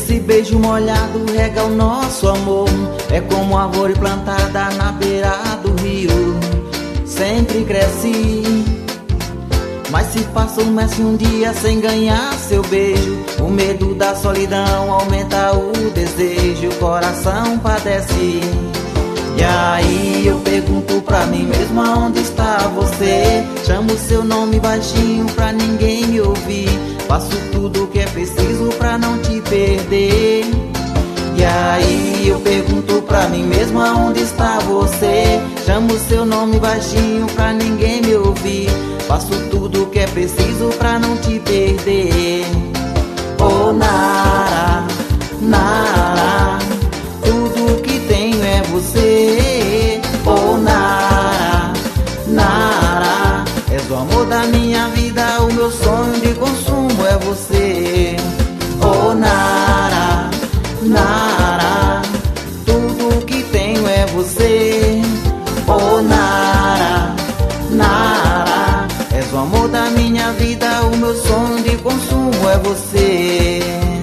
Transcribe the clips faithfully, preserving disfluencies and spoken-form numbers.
Esse beijo molhado rega o nosso amor. É como árvore plantada na beira do rio. Sempre cresce, mas se passa um mês um dia sem ganhar seu beijo. O medo da solidão aumenta o desejo, o coração padece. E aí eu pergunto pra mim mesmo, aonde está você? Chamo seu nome baixinho pra ninguém me ouvir. Faço tudo o que é preciso pra não te perder. E aí eu pergunto pra mim mesmo, aonde está você? Chamo seu nome baixinho pra ninguém me ouvir. Faço tudo o que é preciso pra não te perder. Oh, Nara, Nara, tudo que tenho é você. Oh, Nara, Nara, és o amor da minha vida, o meu sonho de consumo é você. Oh, Nara, Nara, tudo que tenho é você. Oh, Nara, Nara, és o amor da minha vida, o meu sonho de consumo é você.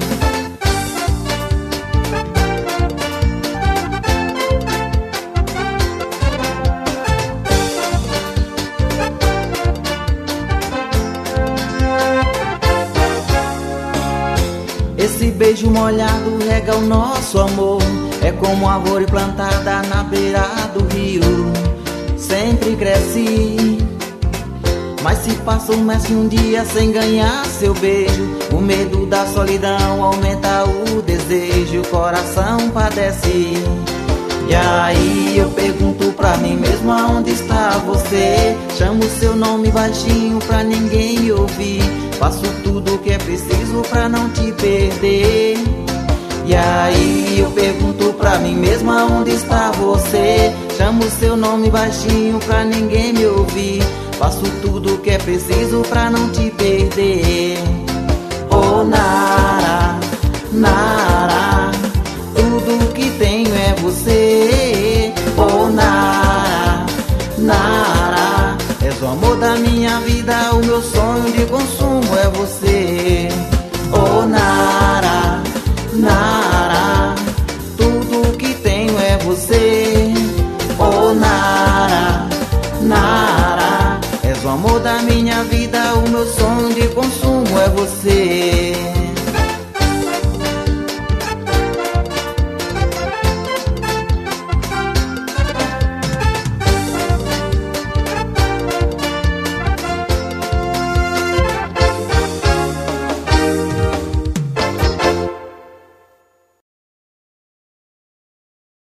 Esse beijo molhado rega o nosso amor. É como árvore plantada na beira do rio. Sempre cresce, mas se passa um mês um dia sem ganhar seu beijo. O medo da solidão aumenta o desejo, o coração padece. E aí eu pergunto pra mim mesmo, aonde está você? Chamo seu nome baixinho pra ninguém me ouvir. Faço tudo o que é preciso pra não te perder. E aí eu pergunto pra mim mesmo, aonde está você? Chamo seu nome baixinho pra ninguém me ouvir. Faço tudo o que é preciso pra não te perder. Oh, Nara, Nara, tudo que tenho é você. Oh, Nara, Nara, és o amor da minha vida, o meu sonho de consumo é você.